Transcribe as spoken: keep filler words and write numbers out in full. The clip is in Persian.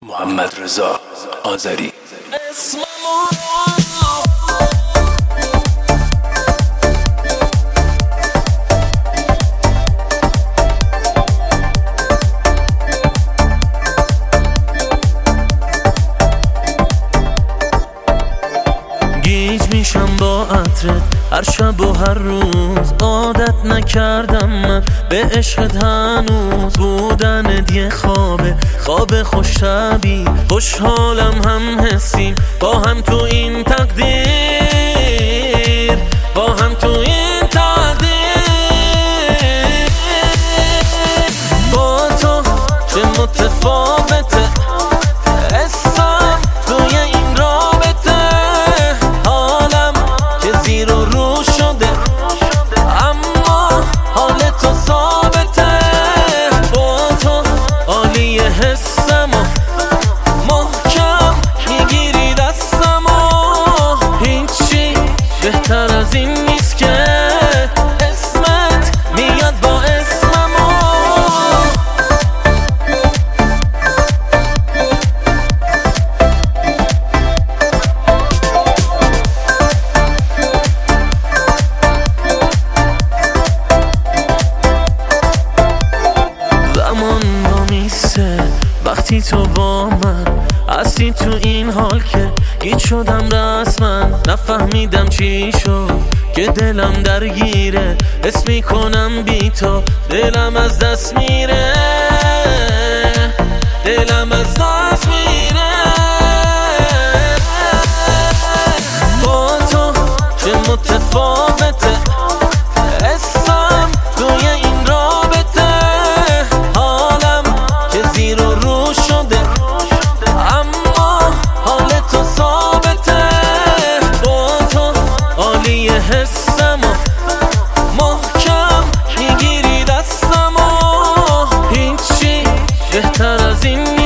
محمد رضا آذری. گیج میشم با عطرت هر شب و هر روز، عادت نکردم من به عشقت هنوز. بودنت یه خوابه، خواب خوش طبیعی، خوشحالم هم حسیم، با هم تو این تقدیر، با هم تو این تقدیر. با تو چه متفاوته حسم توی این رابطه، حالم که زیر و رو شده اما حال تو ثابته. با تو عالی حسم و محکم میگیری دستم و هیچی بهتر از این نیست که اسمت میاد با اسمم و زمان با میسه وقتی تو با من هستی تو این حال که گیج شدم رسما. نفهمیدم چی شد که دلم درگیره، حس میکنم بی تو دلم از دست میره، دلم از دست میره. با تو چه متفاوته حسم توی این رابطه، حالم که زیر و رو شده اما حال تو ثابته. با تو عالی حسم و محکم میگیری دستم و هیچی بهتر از این